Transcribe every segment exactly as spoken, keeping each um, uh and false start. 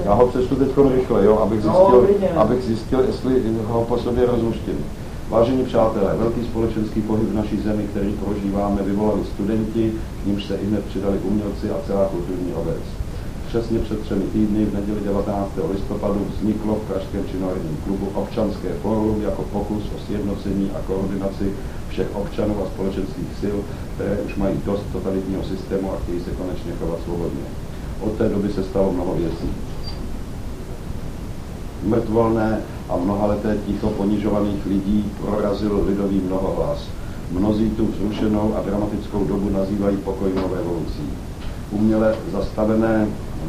Já ho přečtu teď rychle, jo, abych zjistil, abych zjistil, jestli ho po sobě rozluštím. Vážení přátelé, velký společenský pohyb v naší zemi, který prožíváme, vyvolali studenti, k nímž se ihned přidali umělci a celá kulturní obec. Přesně před třemi týdny v neděli devatenáctého listopadu vzniklo v Pražském činoherním klubu Občanské fórum jako pokus o sjednocení a koordinaci všech občanů a společenských sil, které už mají dost totalitního systému a chtějí se konečně chovat svobodně. Od té doby se stalo mnoho věcí. Mrtvolné a mnohaleté ticho ponižovaných lidí prorazil lidový mnohohlas. Mnozí tu vzrušenou a dramatickou dobu nazývají pokojnou revolucí. Uměle zastavené,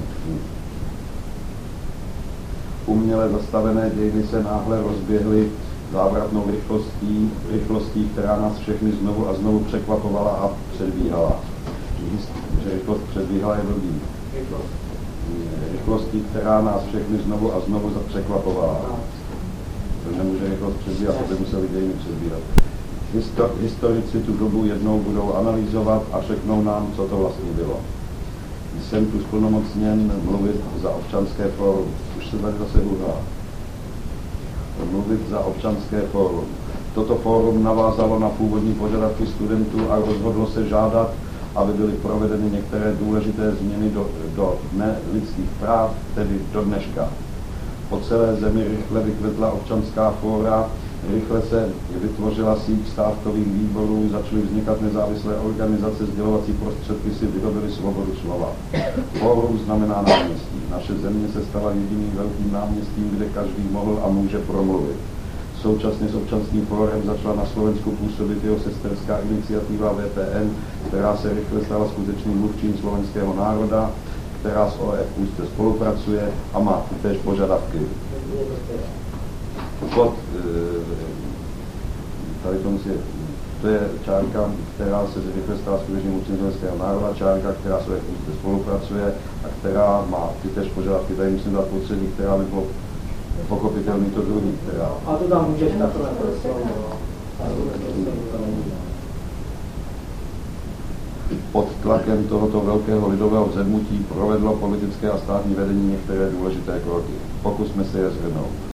uměle zastavené dějiny se náhle rozběhly závratnou rychlostí, rychlostí, která nás všechny znovu a znovu překvapovala a předbíhala. Že rychlost předbíhala je blbý. Rychlostí, která nás všechny znovu a znovu překvapovala. To nemůže rychlost předbíhat, to by museli dějiny předbíhat. Histo- historici tu dobu jednou budou analyzovat a řeknou nám, co to vlastně bylo. Jsem tu splnomocněn mluvit za Občanské fórum. Už se tady zase hurá. Mluvit za Občanské fórum. Toto fórum navázalo na původní požadavky studentů a rozhodlo se žádat, aby byly provedeny některé důležité změny do, do dne lidských práv, tedy do dneška. Po celé zemi rychle vykvetla občanská fóra, rychle se vytvořila síť stávkových výborů, začaly vznikat nezávislé organizace, sdělovací prostředky si vydobily svobodu slova. Fórum znamená náměstí. Naše země se stala jediným velkým náměstím, kde každý mohl a může promluvit. Současně s Občanským fórem začala na Slovensku působit jeho sesterská iniciativa V P N, která se rychle stala skutečným mluvčím slovenského národa, která s O F úzce spolupracuje a má též požadavky. Pod, tady to, musí, to je čárka, která se rychle stala skutečným mluvčím slovenského národa, čárka, která s O F úzce spolupracuje a která má ty též požadavky. Tady musím dát potřebí, která by bylo pochopitelný to druhý, která... A to tam můžeš takhle. Pod tlakem tohoto velkého lidového vzedmutí provedlo politické a státní vedení některé důležité kroky. Pokusme se je shrnout.